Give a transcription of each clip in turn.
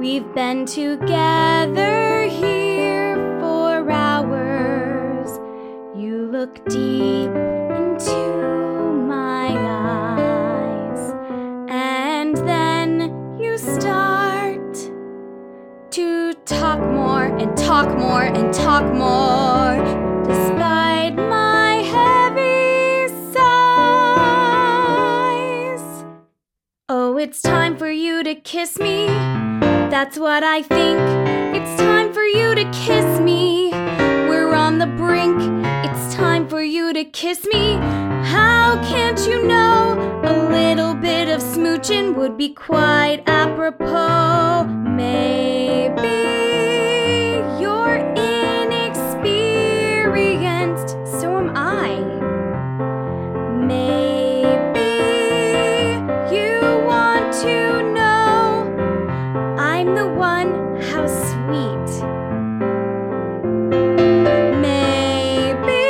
We've been together here for hours. You look deep into my eyes, and then you start to talk more and talk more and talk more, despite my heavy sighs. Oh, it's time for you to kiss me. That's what I think. It's time for you to kiss me. We're on the brink. It's time for you to kiss me. How can't you know? A little bit of smooching would be quite apropos. Maybe you're inexperienced, so am I. Maybe you want to know I'm the one, how sweet. Maybe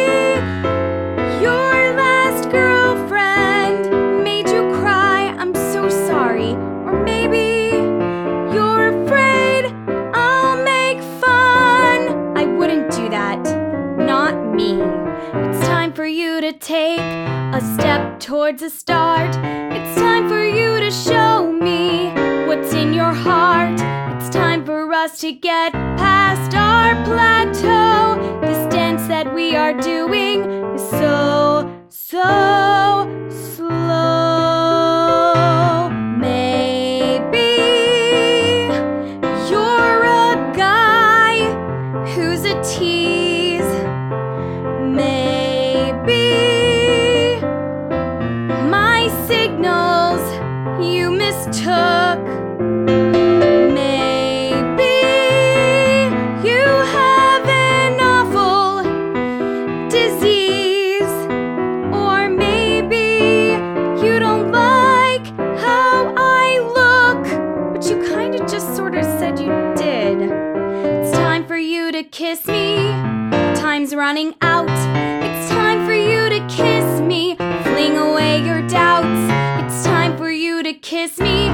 your last girlfriend made you cry, I'm so sorry. Or maybe you're afraid I'll make fun. I wouldn't do that, not me. It's time for you to take a step towards a start. It's time for you to show me what's in your heart. It's time for us to get past our plateau. This dance that we are doing is so slow. Maybe you're a guy who's a tease. Maybe my signals you mistook. Maybe you have an awful disease. Or maybe you don't like how I look, but you kinda just sorta said you did. It's time for you to kiss me. Time's running out. It's time for you to kiss me. Fling away your doubts. It's time for you to kiss me.